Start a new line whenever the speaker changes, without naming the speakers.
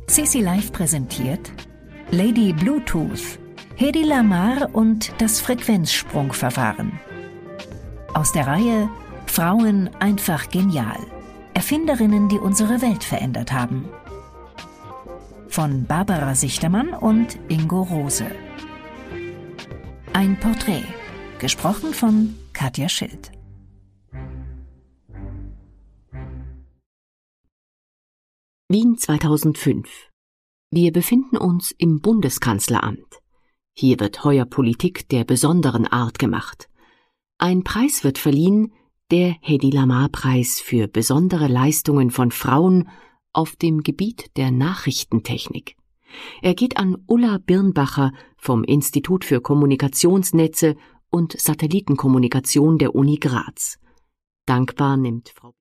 CC Live präsentiert Lady Bluetooth, Hedi Lamar und das Frequenzsprungverfahren. Aus der Reihe Frauen einfach genial. Erfinderinnen, die unsere Welt verändert haben. Von Barbara Sichtermann und Ingo Rose. Ein Porträt, gesprochen von Katja Schild.
Wien 2005. Wir befinden uns im Bundeskanzleramt. Hier wird heuer Politik der besonderen Art gemacht. Ein Preis wird verliehen, der Hedi Lamar-Preis für besondere Leistungen von Frauen auf dem Gebiet der Nachrichtentechnik. Er geht an Ulla Birnbacher vom Institut für Kommunikationsnetze und Satellitenkommunikation der Uni Graz. Dankbar nimmt Frau